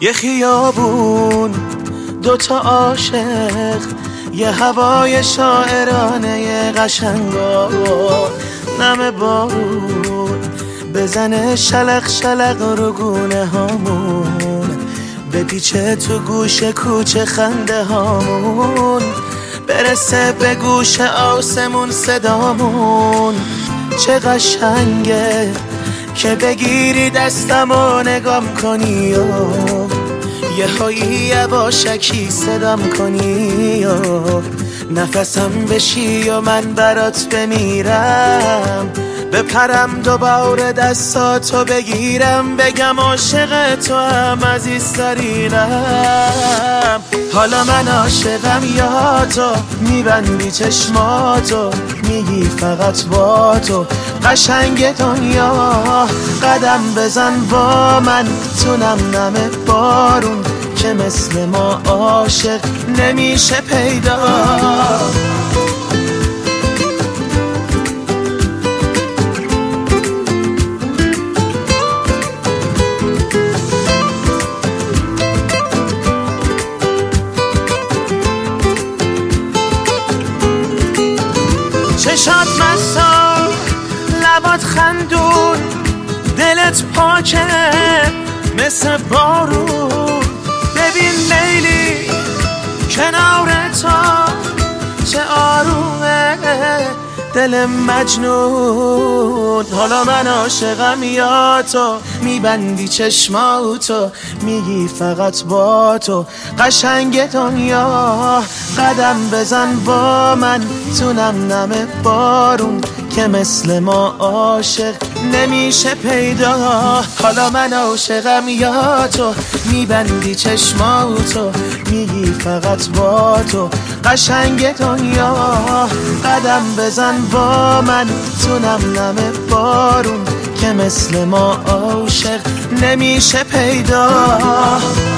یه خیابون، دوتا عاشق، یه هوای شاعرانه قشنگا، نم بارون بزنه شلق شلق رو گونه هامون، بپیچه تو گوش کوچه خنده هامون، برسه به گوش آسمون صدامون. چه قشنگه که بگیری دستم و نگام کنی و یه هایی یواشکی صدام کنی و نفسم بشی و من برات بمیرم، بپرم دوباره دستاتو بگیرم، بگم عاشق تو هم عزیزترینم. حالا من عاشقم یا تو، میبندی چشماتو میگی فقط با تو قشنگ دنیا، قدم بزن با من تو نم نم بارون که مثل ما عاشق نمیشه پیدا. چشات مستا، لبات خندون، دلت پاکه مثل بارون. ببین لیلی کنار تو چه آرومه دل مجنون. حالا من عاشقم یا تو، میبندی چشماتو میگی فقط با تو قشنگ دنیا، قدم بزن با من تو نم نم بارون که مثل ما عاشق نمیشه پیدا. حالا من عاشقم یا تو، میبندی چشماتو میگی فقط با تو قشنگ دنیا، قدم بزن با من تو نم نم بارون که مثل ما عاشق نمیشه پیدا.